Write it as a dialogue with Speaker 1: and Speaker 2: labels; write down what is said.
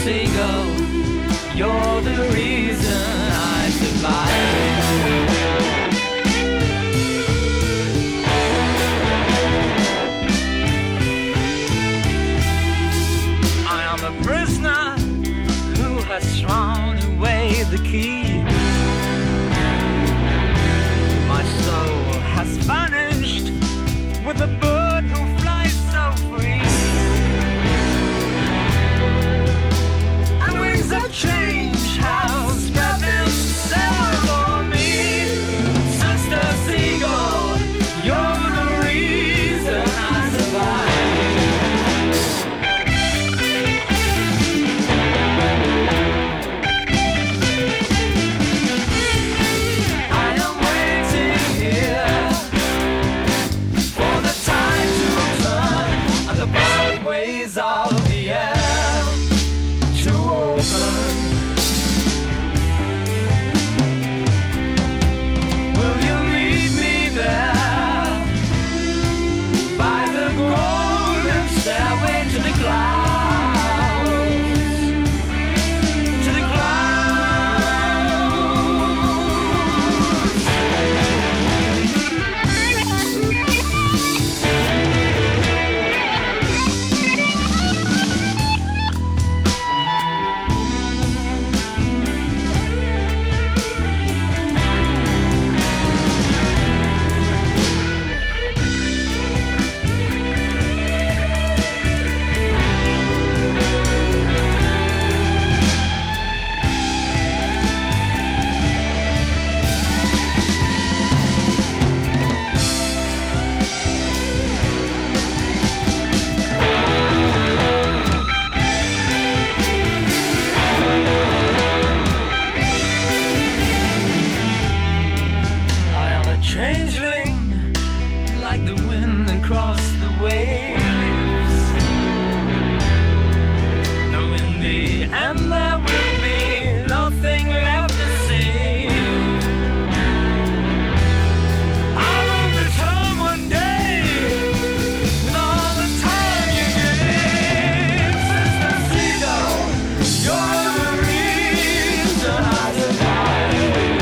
Speaker 1: seagull, you're the reason I survive. I am a prisoner who has thrown away the key. My soul has vanished with a bird who flies so free. And wings of change have spread themselves on me. Sister seagull, you're the reason I survive. Of the air to open. Will you meet me there by the golden stairway to the clouds? To the changeling, like the wind across the waves. Though in the end there will be nothing left to say. I will return one day with all the time you gave. Sister seagull, you're the reason I survive.